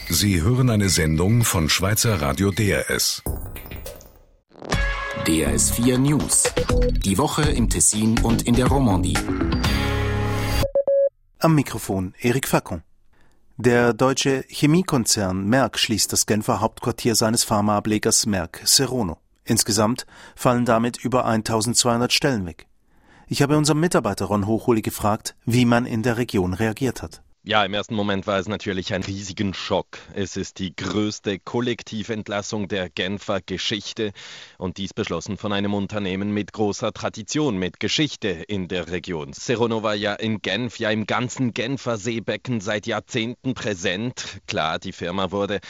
Sie hören eine Sendung von Schweizer Radio DRS. DRS4 News. Die Woche im Tessin und in der Romandie. Am Mikrofon Eric Facon. Der deutsche Chemiekonzern Merck schließt das Genfer Hauptquartier seines Pharmaablegers Merck Serono. Insgesamt fallen damit über 1200 Stellen weg. Ich habe unseren Mitarbeiter Ron Hochuli gefragt, wie man in der Region reagiert hat. Ja, im ersten Moment war es natürlich ein riesigen Schock. Es ist die größte Kollektiventlassung der Genfer Geschichte und dies beschlossen von einem Unternehmen mit großer Tradition, mit Geschichte in der Region. Serono war ja in Genf, ja im ganzen Genfer Seebecken seit Jahrzehnten präsent. Klar, die Firma wurde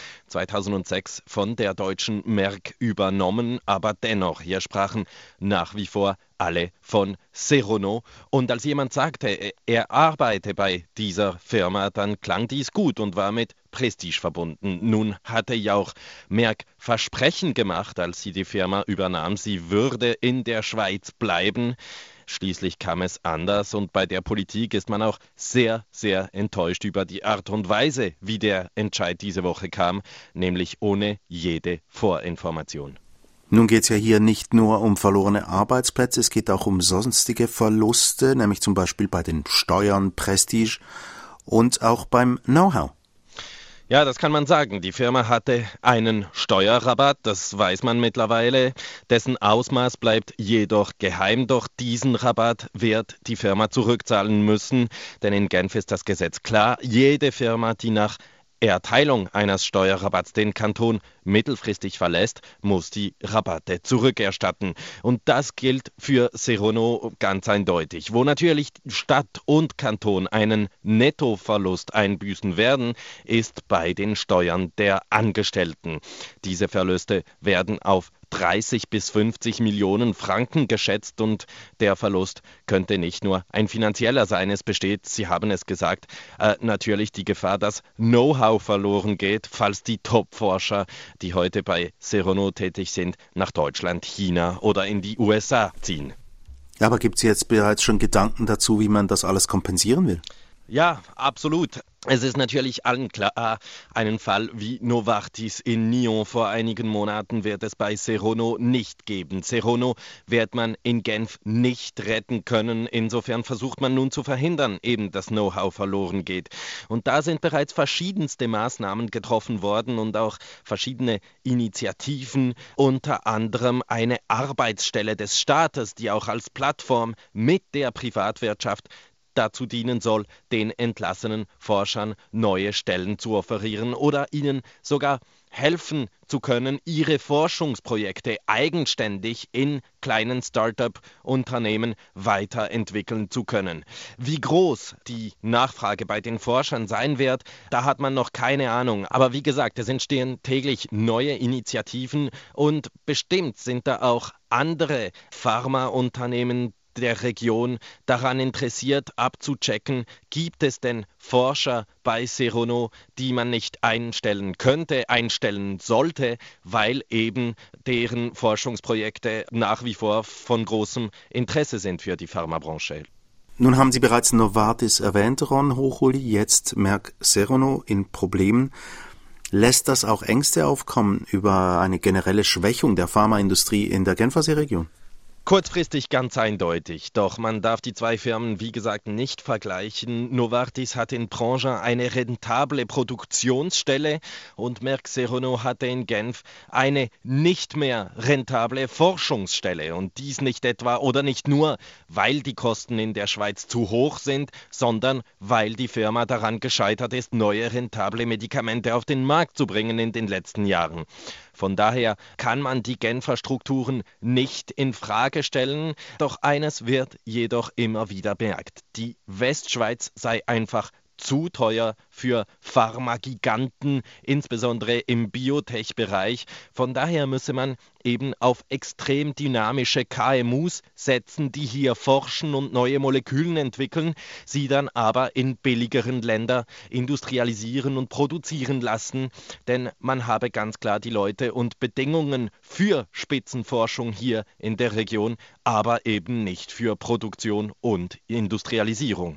2006 von der deutschen Merck übernommen, aber dennoch, hier sprachen nach wie vor alle von Serono. Und als jemand sagte, er arbeite bei dieser Firma, dann klang dies gut und war mit Prestige verbunden. Nun hatte ja auch Merck Versprechen gemacht, als sie die Firma übernahm, sie würde in der Schweiz bleiben. Schließlich kam es anders und bei der Politik ist man auch sehr, sehr enttäuscht über die Art und Weise, wie der Entscheid diese Woche kam, nämlich ohne jede Vorinformation. Nun geht es ja hier nicht nur um verlorene Arbeitsplätze, es geht auch um sonstige Verluste, nämlich zum Beispiel bei den Steuern, Prestige und auch beim Know-how. Ja, das kann man sagen. Die Firma hatte einen Steuerrabatt, das weiß man mittlerweile. Dessen Ausmaß bleibt jedoch geheim. Doch diesen Rabatt wird die Firma zurückzahlen müssen, denn in Genf ist das Gesetz klar. Jede Firma, die nach Erteilung eines Steuerrabatts den Kanton mittelfristig verlässt, muss die Rabatte zurückerstatten. Und das gilt für Serono ganz eindeutig. Wo natürlich Stadt und Kanton einen Nettoverlust einbüßen werden, ist bei den Steuern der Angestellten. Diese Verluste werden auf 30 bis 50 Millionen Franken geschätzt und der Verlust könnte nicht nur ein finanzieller sein. Es besteht, Sie haben es gesagt, natürlich die Gefahr, dass Know-how verloren geht, falls die Top-Forscher, die heute bei Serono tätig sind, nach Deutschland, China oder in die USA ziehen. Ja, aber gibt es jetzt bereits schon Gedanken dazu, wie man das alles kompensieren will? Ja, absolut. Es ist natürlich allen klar, einen Fall wie Novartis in Nyon vor einigen Monaten wird es bei Serono nicht geben. Serono wird man in Genf nicht retten können. Insofern versucht man nun zu verhindern, eben dass Know-how verloren geht. Und da sind bereits verschiedenste Maßnahmen getroffen worden und auch verschiedene Initiativen, unter anderem eine Arbeitsstelle des Staates, die auch als Plattform mit der Privatwirtschaft dazu dienen soll, den entlassenen Forschern neue Stellen zu offerieren oder ihnen sogar helfen zu können, ihre Forschungsprojekte eigenständig in kleinen Start-up-Unternehmen weiterentwickeln zu können. Wie groß die Nachfrage bei den Forschern sein wird, da hat man noch keine Ahnung. Aber wie gesagt, es entstehen täglich neue Initiativen und bestimmt sind da auch andere Pharmaunternehmen der Region daran interessiert, abzuchecken, gibt es denn Forscher bei Serono, die man nicht einstellen könnte, einstellen sollte, weil eben deren Forschungsprojekte nach wie vor von großem Interesse sind für die Pharmabranche. Nun haben Sie bereits Novartis erwähnt, Ron Hochuli, jetzt Merck Serono in Problemen. Lässt das auch Ängste aufkommen über eine generelle Schwächung der Pharmaindustrie in der Genfersee-Region? Kurzfristig ganz eindeutig, doch man darf die zwei Firmen, wie gesagt, nicht vergleichen. Novartis hat in Branche eine rentable Produktionsstelle und Merck Serono hatte in Genf eine nicht mehr rentable Forschungsstelle. Und dies nicht etwa oder nicht nur, weil die Kosten in der Schweiz zu hoch sind, sondern weil die Firma daran gescheitert ist, neue rentable Medikamente auf den Markt zu bringen in den letzten Jahren. Von daher kann man die Genfer Strukturen nicht in Frage stellen. Doch eines wird jedoch immer wieder bemerkt. Die Westschweiz sei einfach zu teuer für Pharmagiganten, insbesondere im Biotech-Bereich. Von daher müsse man eben auf extrem dynamische KMUs setzen, die hier forschen und neue Moleküle entwickeln, sie dann aber in billigeren Ländern industrialisieren und produzieren lassen. Denn man habe ganz klar die Leute und Bedingungen für Spitzenforschung hier in der Region, aber eben nicht für Produktion und Industrialisierung.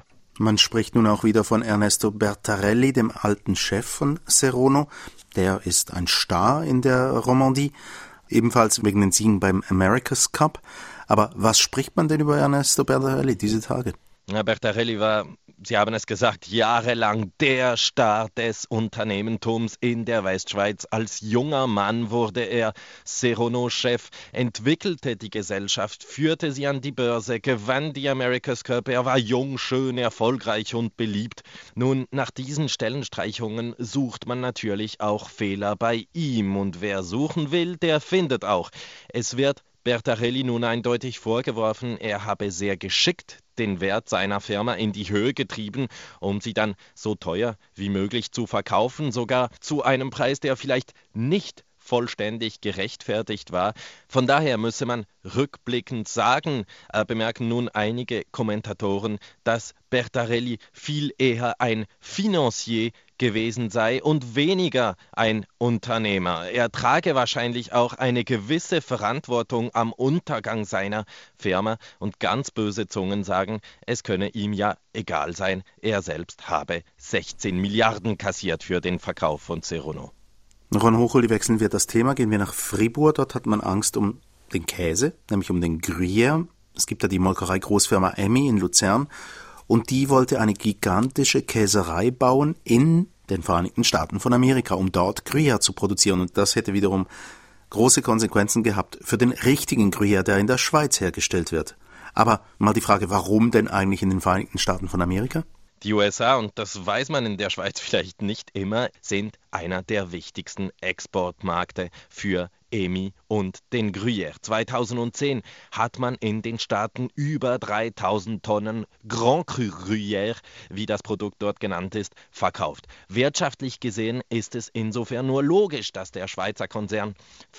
Man spricht nun auch wieder von Ernesto Bertarelli, dem alten Chef von Serono. Der ist ein Star in der Romandie, ebenfalls wegen den Siegen beim America's Cup. Aber was spricht man denn über Ernesto Bertarelli diese Tage? Ja, Bertarelli war, Sie haben es gesagt, jahrelang der Star des Unternehmertums in der Westschweiz. Als junger Mann wurde er Serono-Chef, entwickelte die Gesellschaft, führte sie an die Börse, gewann die America's Cup. Er war jung, schön, erfolgreich und beliebt. Nun, nach diesen Stellenstreichungen sucht man natürlich auch Fehler bei ihm. Und wer suchen will, der findet auch. Es wird Bertarelli nun eindeutig vorgeworfen, er habe sehr geschickt den Wert seiner Firma in die Höhe getrieben, um sie dann so teuer wie möglich zu verkaufen, sogar zu einem Preis, der vielleicht nicht vollständig gerechtfertigt war. Von daher müsse man rückblickend sagen, bemerken nun einige Kommentatoren, dass Bertarelli viel eher ein Financier gewesen sei und weniger ein Unternehmer. Er trage wahrscheinlich auch eine gewisse Verantwortung am Untergang seiner Firma und ganz böse Zungen sagen, es könne ihm ja egal sein, er selbst habe 16 Milliarden kassiert für den Verkauf von Serono. Ron Hochuli, wechseln wir das Thema, gehen wir nach Fribourg. Dort hat man Angst um den Käse, nämlich um den Gruyère. Es gibt da die Molkerei-Großfirma Emmi in Luzern und die wollte eine gigantische Käserei bauen in den Vereinigten Staaten von Amerika, um dort Gruyère zu produzieren. Und das hätte wiederum große Konsequenzen gehabt für den richtigen Gruyère, der in der Schweiz hergestellt wird. Aber mal die Frage, warum denn eigentlich in den Vereinigten Staaten von Amerika? Die USA, und das weiß man in der Schweiz vielleicht nicht immer, sind einer der wichtigsten Exportmärkte für Emmi und den Gruyère. 2010 hat man in den Staaten über 3000 Tonnen Grand Cru Gruyère, wie das Produkt dort genannt ist, verkauft. Wirtschaftlich gesehen ist es insofern nur logisch, dass der Schweizer Konzern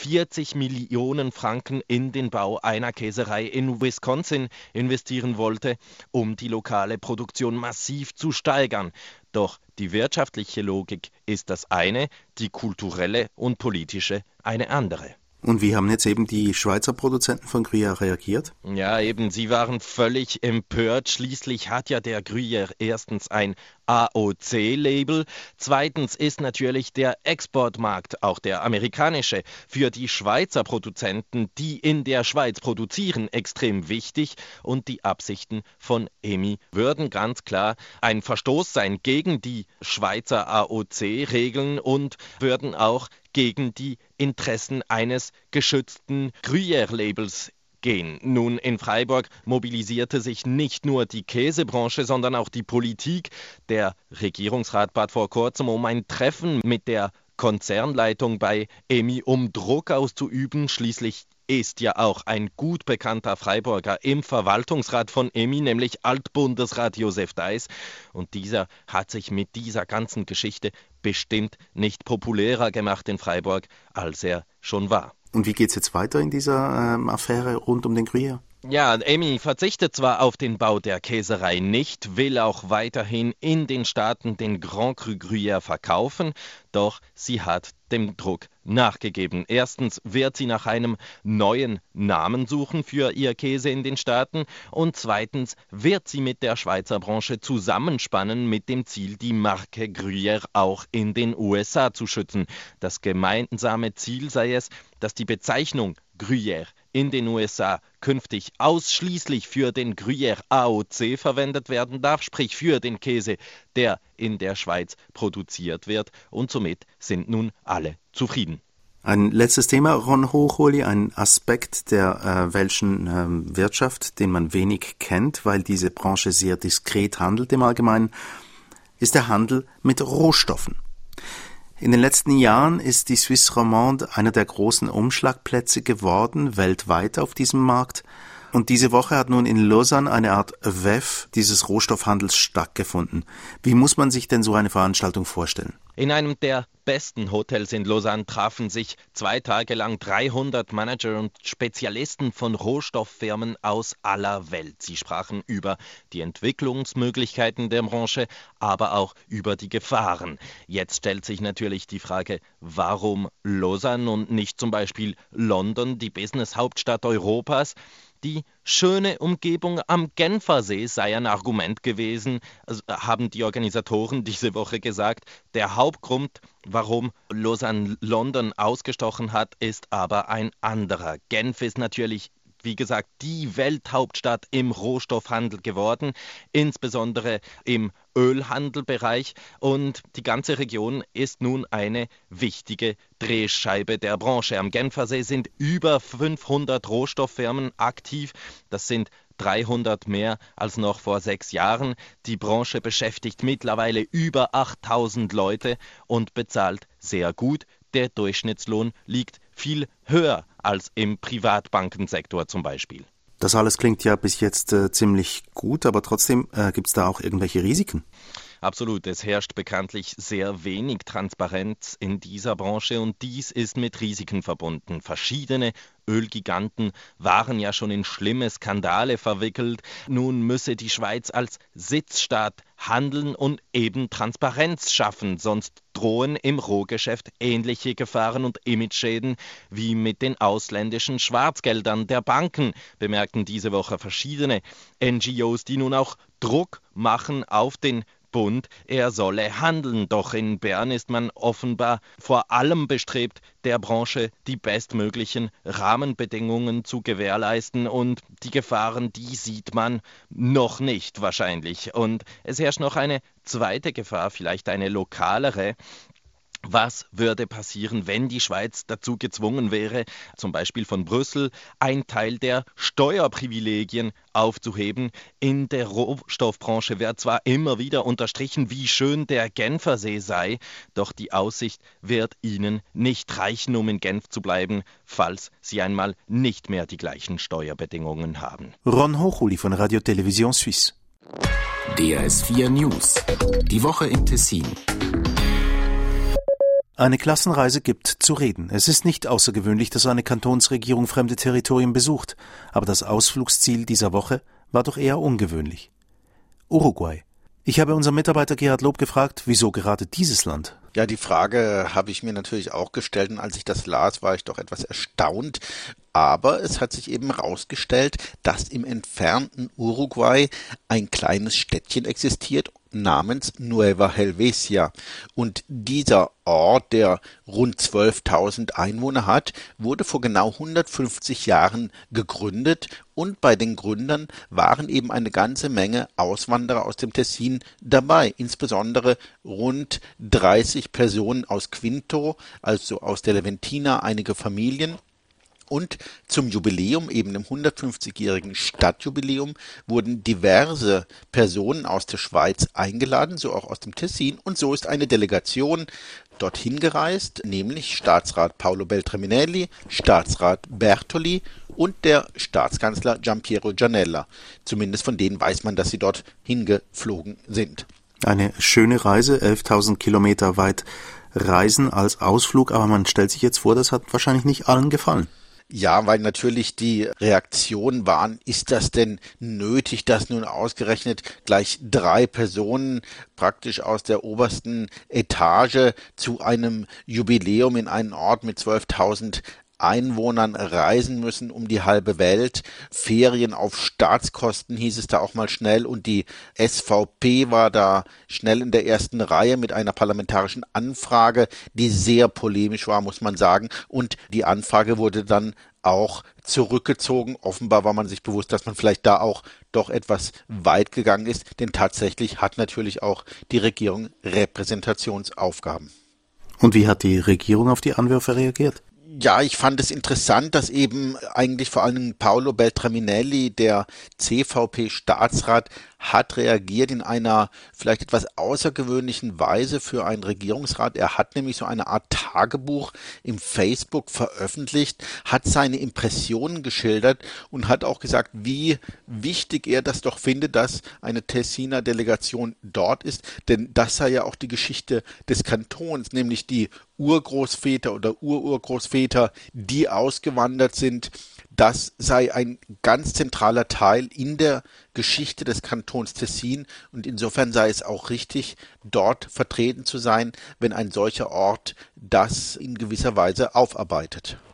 40 Millionen Franken in den Bau einer Käserei in Wisconsin investieren wollte, um die lokale Produktion massiv zu steigern. Doch die wirtschaftliche Logik ist das eine, die kulturelle und politische eine andere. Und wie haben jetzt eben die Schweizer Produzenten von Gruyère reagiert? Ja, eben, sie waren völlig empört. Schließlich hat ja der Gruyère erstens ein AOC-Label. Zweitens ist natürlich der Exportmarkt, auch der amerikanische, für die Schweizer Produzenten, die in der Schweiz produzieren, extrem wichtig. Und die Absichten von Emmi würden ganz klar ein Verstoß sein gegen die Schweizer AOC-Regeln und würden auch gegen die Interessen eines geschützten Gruyère-Labels gehen. Nun, in Freiburg mobilisierte sich nicht nur die Käsebranche, sondern auch die Politik. Der Regierungsrat bat vor kurzem um ein Treffen mit der Konzernleitung bei Emmi, um Druck auszuüben. Schließlich ist ja auch ein gut bekannter Freiburger im Verwaltungsrat von Emmi, nämlich Altbundesrat Josef Deiss. Und dieser hat sich mit dieser ganzen Geschichte bestimmt nicht populärer gemacht in Freiburg, als er schon war. Und wie geht's jetzt weiter in dieser Affäre rund um den Gruyère? Ja, Emmi verzichtet zwar auf den Bau der Käserei nicht, will auch weiterhin in den Staaten den Grand Cru Gruyère verkaufen, doch sie hat dem Druck nachgegeben. Erstens wird sie nach einem neuen Namen suchen für ihr Käse in den Staaten und zweitens wird sie mit der Schweizer Branche zusammenspannen mit dem Ziel, die Marke Gruyère auch in den USA zu schützen. Das gemeinsame Ziel sei es, dass die Bezeichnung Gruyère in den USA künftig ausschließlich für den Gruyère AOC verwendet werden darf, sprich für den Käse, der in der Schweiz produziert wird, und somit sind nun alle zufrieden. Ein letztes Thema, Ron Hochuli, ein Aspekt der welschen Wirtschaft, den man wenig kennt, weil diese Branche sehr diskret handelt im Allgemeinen, ist der Handel mit Rohstoffen. In den letzten Jahren ist die Suisse Romande einer der großen Umschlagplätze geworden, weltweit auf diesem Markt. Und diese Woche hat nun in Lausanne eine Art WEF dieses Rohstoffhandels stattgefunden. Wie muss man sich denn so eine Veranstaltung vorstellen? In einem der besten Hotels in Lausanne trafen sich 2 Tage lang 300 Manager und Spezialisten von Rohstofffirmen aus aller Welt. Sie sprachen über die Entwicklungsmöglichkeiten der Branche, aber auch über die Gefahren. Jetzt stellt sich natürlich die Frage, warum Lausanne und nicht zum Beispiel London, die Business-Hauptstadt Europas? Die schöne Umgebung am Genfersee sei ein Argument gewesen, haben die Organisatoren diese Woche gesagt. Der Hauptgrund, warum Lausanne London ausgestochen hat, ist aber ein anderer. Genf ist natürlich, wie gesagt, die Welthauptstadt im Rohstoffhandel geworden, insbesondere im Ölhandelbereich, und die ganze Region ist nun eine wichtige Drehscheibe der Branche. Am Genfersee sind über 500 Rohstofffirmen aktiv, das sind 300 mehr als noch vor 6 Jahren. Die Branche beschäftigt mittlerweile über 8000 Leute und bezahlt sehr gut. Der Durchschnittslohn liegt viel höher als im Privatbankensektor zum Beispiel. Das alles klingt ja bis jetzt ziemlich gut, aber trotzdem gibt es da auch irgendwelche Risiken? Absolut, es herrscht bekanntlich sehr wenig Transparenz in dieser Branche und dies ist mit Risiken verbunden. Verschiedene Ölgiganten waren ja schon in schlimme Skandale verwickelt. Nun müsse die Schweiz als Sitzstaat handeln und eben Transparenz schaffen, sonst drohen im Rohgeschäft ähnliche Gefahren und Imageschäden wie mit den ausländischen Schwarzgeldern der Banken, bemerkten diese Woche verschiedene NGOs, die nun auch Druck machen auf den Bund, er solle handeln. Doch in Bern ist man offenbar vor allem bestrebt, der Branche die bestmöglichen Rahmenbedingungen zu gewährleisten, und die Gefahren, die sieht man noch nicht wahrscheinlich. Und es herrscht noch eine zweite Gefahr, vielleicht eine lokalere. Was würde passieren, wenn die Schweiz dazu gezwungen wäre, zum Beispiel von Brüssel, ein Teil der Steuerprivilegien aufzuheben? In der Rohstoffbranche wird zwar immer wieder unterstrichen, wie schön der Genfersee sei, doch die Aussicht wird ihnen nicht reichen, um in Genf zu bleiben, falls sie einmal nicht mehr die gleichen Steuerbedingungen haben. Ron Hochuli von Radio Télévision Suisse. DRS4 News. Die Woche im Tessin. Eine Klassenreise gibt zu reden. Es ist nicht außergewöhnlich, dass eine Kantonsregierung fremde Territorien besucht, aber das Ausflugsziel dieser Woche war doch eher ungewöhnlich. Uruguay. Ich habe unseren Mitarbeiter Gerhard Lob gefragt, wieso gerade dieses Land? Ja, die Frage habe ich mir natürlich auch gestellt, und als ich das las, war ich doch etwas erstaunt. Aber es hat sich eben herausgestellt, dass im entfernten Uruguay ein kleines Städtchen existiert namens Nueva Helvecia. Und dieser Ort, der rund 12.000 Einwohner hat, wurde vor genau 150 Jahren gegründet. Und bei den Gründern waren eben eine ganze Menge Auswanderer aus dem Tessin dabei, insbesondere rund 30 Personen aus Quinto, also aus der Leventina, einige Familien. Und zum Jubiläum, eben dem 150-jährigen Stadtjubiläum, wurden diverse Personen aus der Schweiz eingeladen, so auch aus dem Tessin. Und so ist eine Delegation dorthin gereist, nämlich Staatsrat Paolo Beltraminelli, Staatsrat Bertoli und der Staatskanzler Giampiero Gianella. Zumindest von denen weiß man, dass sie dort hingeflogen sind. Eine schöne Reise, 11.000 Kilometer weit reisen als Ausflug, aber man stellt sich jetzt vor, das hat wahrscheinlich nicht allen gefallen. Ja, weil natürlich die Reaktionen waren, ist das denn nötig, dass nun ausgerechnet gleich 3 Personen praktisch aus der obersten Etage zu einem Jubiläum in einen Ort mit 12.000 Einwohnern reisen müssen um die halbe Welt. Ferien auf Staatskosten hieß es da auch mal schnell, und die SVP war da schnell in der ersten Reihe mit einer parlamentarischen Anfrage, die sehr polemisch war, muss man sagen, und die Anfrage wurde dann auch zurückgezogen. Offenbar war man sich bewusst, dass man vielleicht da auch doch etwas weit gegangen ist, denn tatsächlich hat natürlich auch die Regierung Repräsentationsaufgaben. Und wie hat die Regierung auf die Anwürfe reagiert? Ja, ich fand es interessant, dass eben eigentlich vor allem Paolo Beltraminelli, der CVP-Staatsrat, hat reagiert in einer vielleicht etwas außergewöhnlichen Weise für einen Regierungsrat. Er hat nämlich so eine Art Tagebuch im Facebook veröffentlicht, hat seine Impressionen geschildert und hat auch gesagt, wie wichtig er das doch findet, dass eine Tessiner Delegation dort ist. Denn das sei ja auch die Geschichte des Kantons, nämlich die Urgroßväter oder Ururgroßväter, die ausgewandert sind. Das sei ein ganz zentraler Teil in der Geschichte des Kantons Tessin, und insofern sei es auch richtig, dort vertreten zu sein, wenn ein solcher Ort das in gewisser Weise aufarbeitet.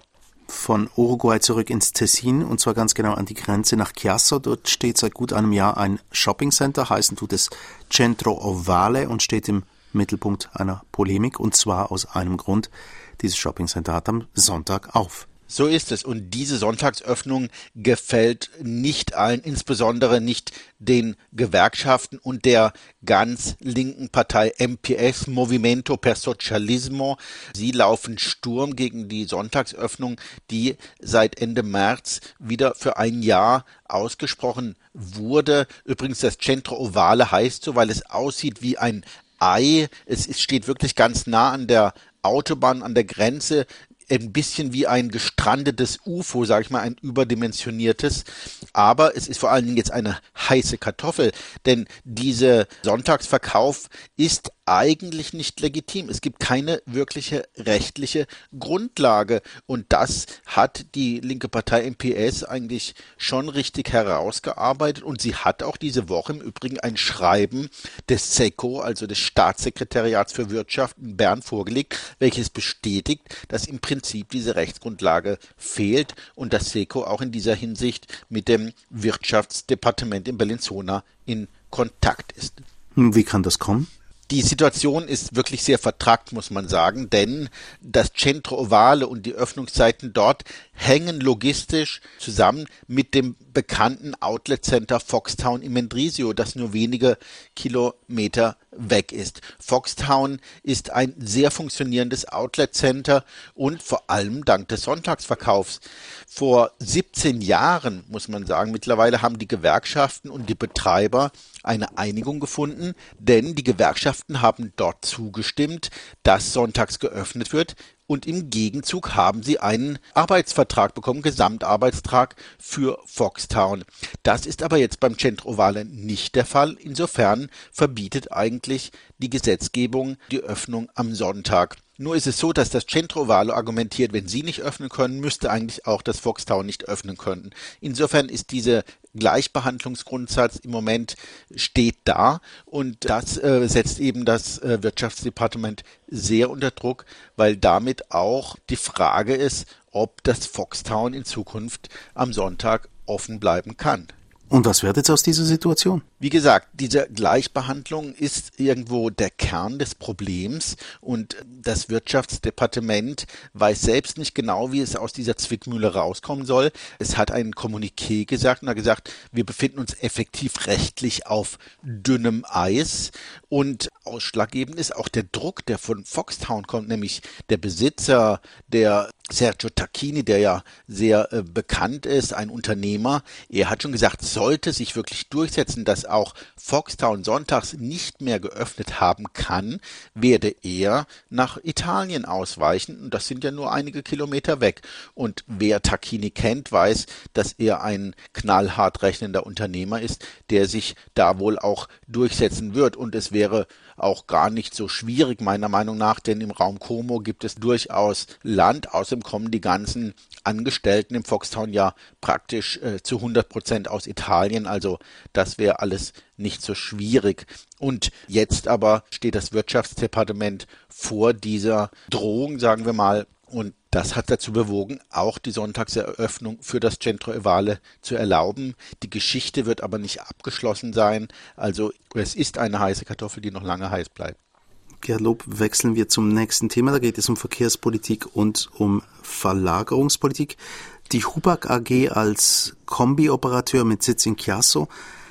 von Uruguay zurück ins Tessin, und zwar ganz genau an die Grenze nach Chiasso. Dort steht seit gut einem Jahr ein Shoppingcenter, heißen tut es Centro Ovale, und steht im Mittelpunkt einer Polemik, und zwar aus einem Grund: dieses Shoppingcenter hat am Sonntag auf. So ist es. Und diese Sonntagsöffnung gefällt nicht allen, insbesondere nicht den Gewerkschaften und der ganz linken Partei MPS, Movimento per Socialismo. Sie laufen Sturm gegen die Sonntagsöffnung, die seit Ende März wieder für ein Jahr ausgesprochen wurde. Übrigens, das Centro Ovale heißt so, weil es aussieht wie ein Ei. Es steht wirklich ganz nah an der Autobahn, an der Grenze. Ein bisschen wie ein gestrandetes UFO, sage ich mal, ein überdimensioniertes. Aber es ist vor allen Dingen jetzt eine heiße Kartoffel, denn dieser Sonntagsverkauf ist eigentlich nicht legitim. Es gibt keine wirkliche rechtliche Grundlage. Und das hat die linke Partei MPS eigentlich schon richtig herausgearbeitet. Und sie hat auch diese Woche im Übrigen ein Schreiben des SECO, also des Staatssekretariats für Wirtschaft in Bern, vorgelegt, welches bestätigt, dass im Prinzip diese Rechtsgrundlage fehlt und dass SECO auch in dieser Hinsicht mit dem Wirtschaftsdepartement in Bellinzona in Kontakt ist. Wie kann das kommen? Die Situation ist wirklich sehr vertrackt, muss man sagen, denn das Centro Ovale und die Öffnungszeiten dort hängen logistisch zusammen mit dem bekannten Outlet Center Foxtown in Mendrisio, das nur wenige Kilometer weg ist. Foxtown ist ein sehr funktionierendes Outlet Center und vor allem dank des Sonntagsverkaufs. Vor 17 Jahren, muss man sagen, mittlerweile haben die Gewerkschaften und die Betreiber eine Einigung gefunden, denn die Gewerkschaften haben dort zugestimmt, dass sonntags geöffnet wird. Und im Gegenzug haben sie einen Arbeitsvertrag bekommen, Gesamtarbeitsvertrag für Foxtown. Das ist aber jetzt beim Centro Ovale nicht der Fall. Insofern verbietet eigentlich die Gesetzgebung die Öffnung am Sonntag. Nur ist es so, dass das Centro Ovale argumentiert, wenn sie nicht öffnen können, müsste eigentlich auch das Foxtown nicht öffnen können. Insofern ist dieser Gleichbehandlungsgrundsatz im Moment steht da und das setzt eben das Wirtschaftsdepartement sehr unter Druck, weil damit auch die Frage ist, ob das Foxtown in Zukunft am Sonntag offen bleiben kann. Und was wird jetzt aus dieser Situation? Wie gesagt, diese Gleichbehandlung ist irgendwo der Kern des Problems und das Wirtschaftsdepartement weiß selbst nicht genau, wie es aus dieser Zwickmühle rauskommen soll. Es hat ein Kommuniqué gesagt und hat gesagt, wir befinden uns effektiv rechtlich auf dünnem Eis und ausschlaggebend ist auch der Druck, der von Foxtown kommt, nämlich der Besitzer, der Sergio Tacchini, der ja sehr bekannt ist, ein Unternehmer. Er hat schon gesagt, sollte sich wirklich durchsetzen, dass auch Foxtown sonntags nicht mehr geöffnet haben kann, werde er nach Italien ausweichen. Und das sind ja nur einige Kilometer weg. Und wer Tacchini kennt, weiß, dass er ein knallhart rechnender Unternehmer ist, der sich da wohl auch durchsetzen wird. Und es wäre auch gar nicht so schwierig, meiner Meinung nach, denn im Raum Como gibt es durchaus Land. Außerdem kommen die ganzen Angestellten im Foxtown ja praktisch zu 100% aus Italien. Also das wäre alles nicht so schwierig. Und jetzt aber steht das Wirtschaftsdepartement vor dieser Drohung, sagen wir mal, und das hat dazu bewogen, auch die Sonntagseröffnung für das Centro Ovale zu erlauben. Die Geschichte wird aber nicht abgeschlossen sein. Also es ist eine heiße Kartoffel, die noch lange heiß bleibt. Gerhard Lob, wechseln wir zum nächsten Thema. Da geht es um Verkehrspolitik und um Verlagerungspolitik. Die Hupag AG als Kombi-Operateur mit Sitz in Chiasso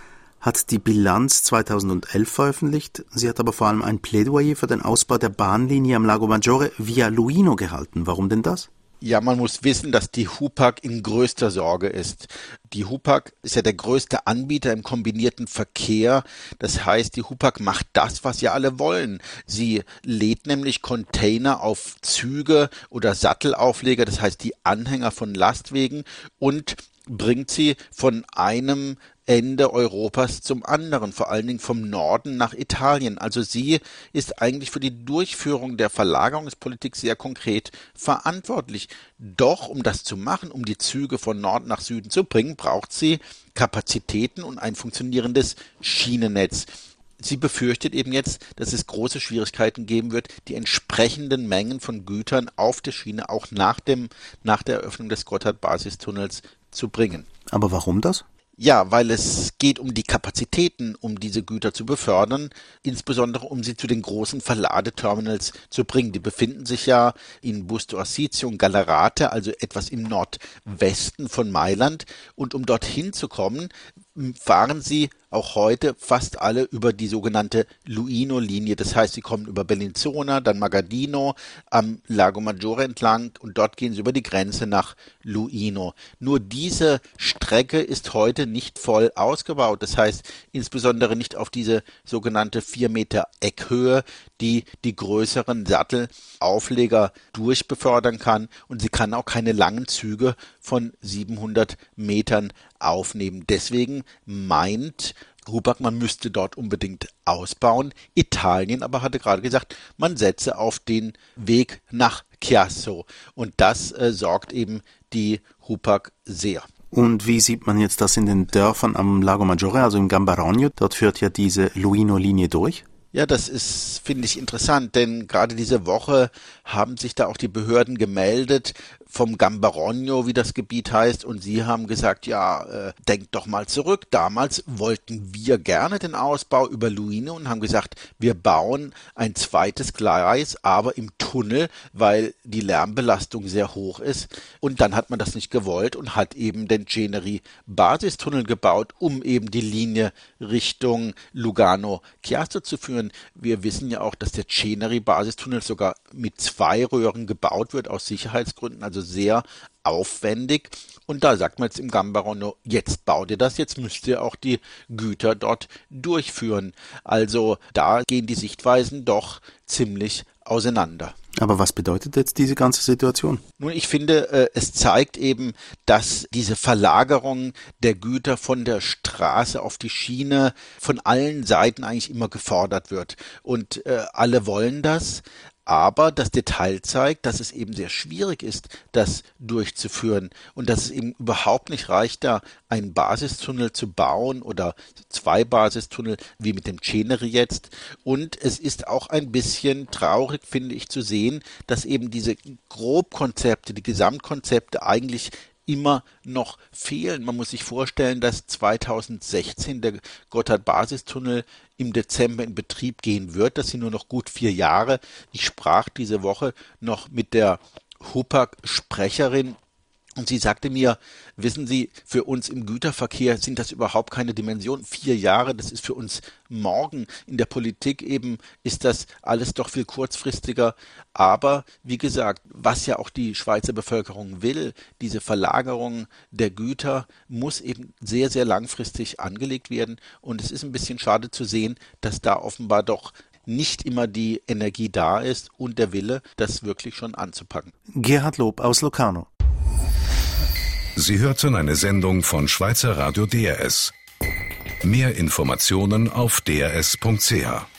hat die Bilanz 2011 veröffentlicht. Sie hat aber vor allem ein Plädoyer für den Ausbau der Bahnlinie am Lago Maggiore via Luino gehalten. Warum denn das? Ja, man muss wissen, dass die Hupag in größter Sorge ist. Die Hupag ist ja der größte Anbieter im kombinierten Verkehr. Das heißt, die Hupag macht das, was ja alle wollen. Sie lädt nämlich Container auf Züge oder Sattelaufleger, das heißt die Anhänger von Lastwagen, und bringt sie von einem Ende Europas zum anderen, vor allen Dingen vom Norden nach Italien. Also sie ist eigentlich für die Durchführung der Verlagerungspolitik sehr konkret verantwortlich. Doch um das zu machen, um die Züge von Norden nach Süden zu bringen, braucht sie Kapazitäten und ein funktionierendes Schienennetz. sie befürchtet eben jetzt, dass es große Schwierigkeiten geben wird, die entsprechenden Mengen von Gütern auf der Schiene auch nach der Eröffnung des Gotthard-Basistunnels zu bringen. Aber warum das? Ja, weil es geht um die Kapazitäten, um diese Güter zu befördern, insbesondere um sie zu den großen Verladeterminals zu bringen. Die befinden sich ja in Busto Arsizio und Gallerate, also etwas im Nordwesten von Mailand. Und um dorthin zu kommen, fahren sie auch heute fast alle über die sogenannte Luino-Linie. Das heißt, sie kommen über Bellinzona, dann Magadino, am Lago Maggiore entlang und dort gehen sie über die Grenze nach Luino. Nur diese Strecke ist heute nicht voll ausgebaut. Das heißt, insbesondere nicht auf diese sogenannte 4 Meter Eckhöhe, die die größeren Sattelaufleger durchbefördern kann. Und sie kann auch keine langen Züge von 700 Metern aufnehmen. Deswegen meint Hupac, man müsste dort unbedingt ausbauen. Italien aber hatte gerade gesagt, man setze auf den Weg nach Chiasso. Und das sorgt eben die Hupac sehr. Und wie sieht man jetzt das in den Dörfern am Lago Maggiore, also im Gambarogno? Dort führt ja diese Luino-Linie durch. Ja, das ist, finde ich, interessant, denn gerade diese Woche haben sich da auch die Behörden gemeldet vom Gambarogno, wie das Gebiet heißt, und sie haben gesagt, ja, denkt doch mal zurück. Damals wollten wir gerne den Ausbau über Luino und haben gesagt, wir bauen ein zweites Gleis, aber im Tunnel, weil die Lärmbelastung sehr hoch ist. Und dann hat man das nicht gewollt und hat eben den Ceneri-Basistunnel gebaut, um eben die Linie Richtung Lugano-Chiasso zu führen. Wir wissen ja auch, dass der Ceneri-Basistunnel sogar mit 2 Röhren gebaut wird, aus Sicherheitsgründen, also sehr aufwendig. Und da sagt man jetzt im Gambarogno, jetzt baut ihr das, jetzt müsst ihr auch die Güter dort durchführen. Also da gehen die Sichtweisen doch ziemlich auseinander. Aber was bedeutet jetzt diese ganze Situation? Nun, ich finde, es zeigt eben, dass diese Verlagerung der Güter von der Straße auf die Schiene von allen Seiten eigentlich immer gefordert wird. Und alle wollen das. Aber das Detail zeigt, dass es eben sehr schwierig ist, das durchzuführen und dass es eben überhaupt nicht reicht, da einen Basistunnel zu bauen oder 2 Basistunnel wie mit dem Ceneri jetzt. Und es ist auch ein bisschen traurig, finde ich, zu sehen, dass eben diese Grobkonzepte, die Gesamtkonzepte eigentlich immer noch fehlen. Man muss sich vorstellen, dass 2016 der Gotthard-Basistunnel im Dezember in Betrieb gehen wird. Das sind nur noch gut 4 Jahre. Ich sprach diese Woche noch mit der Hupac-Sprecherin und sie sagte mir, wissen Sie, für uns im Güterverkehr sind das überhaupt keine Dimension. 4 Jahre, das ist für uns morgen. In der Politik eben ist das alles doch viel kurzfristiger. Aber wie gesagt, was ja auch die Schweizer Bevölkerung will, diese Verlagerung der Güter muss eben sehr, sehr langfristig angelegt werden. Und es ist ein bisschen schade zu sehen, dass da offenbar doch nicht immer die Energie da ist und der Wille, das wirklich schon anzupacken. Gerhard Lob aus Locarno. Sie hörten eine Sendung von Schweizer Radio DRS. Mehr Informationen auf drs.ch.